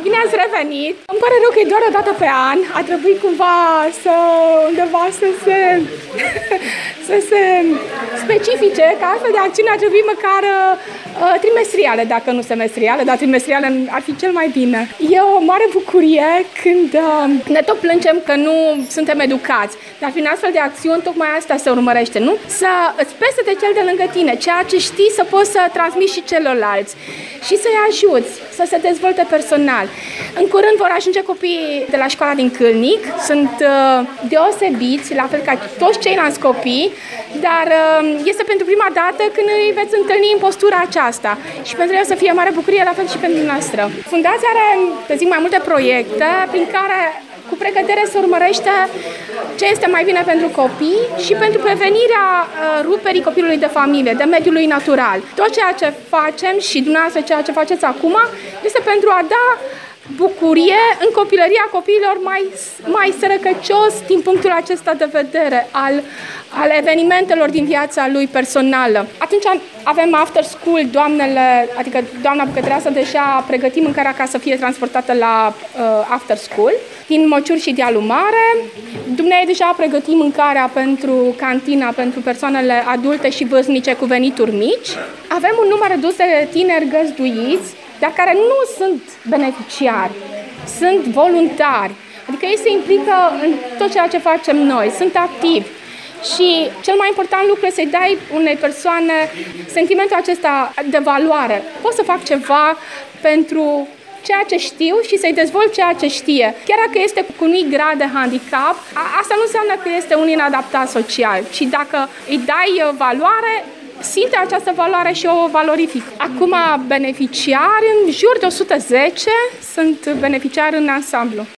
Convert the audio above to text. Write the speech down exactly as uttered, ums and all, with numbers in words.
bine ați revenit! Îmi pare rău că e doar o dată pe an. A trebuit cumva să undeva să se, să se specifice, că astfel de acțiuni ar trebui măcar uh, trimestriale, dacă nu semestriale, dar trimestriale ar fi cel mai bine. E o mare bucurie când uh, ne tot plângem că nu suntem educați, dar prin astfel de acțiuni tocmai asta se urmărește, nu? Să îți pese de cel de lângă tine, ceea ce știi să poți să transmiți și celorlalți și să-i ajuți să se dezvolte personal. În curând vor ajunge copiii de la școala din Câlnic, sunt uh, deosebiți, la fel ca toți ceilalți copii, dar uh, este pentru prima dată când îi veți întâlni în postura aceasta și pentru el să fie mare bucurie, la fel și pentru noastră. Fundația are, să zic, mai multe proiecte prin care cu pregătire se urmărește ce este mai bine pentru copii și pentru prevenirea uh, ruperii copilului de familie, de mediului natural. Tot ceea ce facem și dumneavoastră ceea ce faceți acum este pentru a da bucurie în copilăria copiilor mai, mai sărăcăcios din punctul acesta de vedere al, al evenimentelor din viața lui personală. Atunci avem after school, doamnele, adică doamna bucătăreasă deja pregătim mâncarea ca să fie transportată la uh, after school, din Măciuri și Dealul Mare. Dumnezeu deja pregătim mâncarea pentru cantina, pentru persoanele adulte și vârstnice cu venituri mici. Avem un număr redus de tineri găzduiți, dar care nu sunt beneficiari, sunt voluntari, adică ei se implică în tot ceea ce facem noi, sunt activi. Și cel mai important lucru este să-i dai unei persoane sentimentul acesta de valoare. Pot să fac ceva pentru ceea ce știu și să-i dezvolt ceea ce știe. Chiar dacă este cu un mic grad de handicap, asta nu înseamnă că este un inadaptat social, ci dacă îi dai valoare, simte această valoare și o valorific. Acum beneficiari, în jur de o sută zece sunt beneficiari în ansamblu.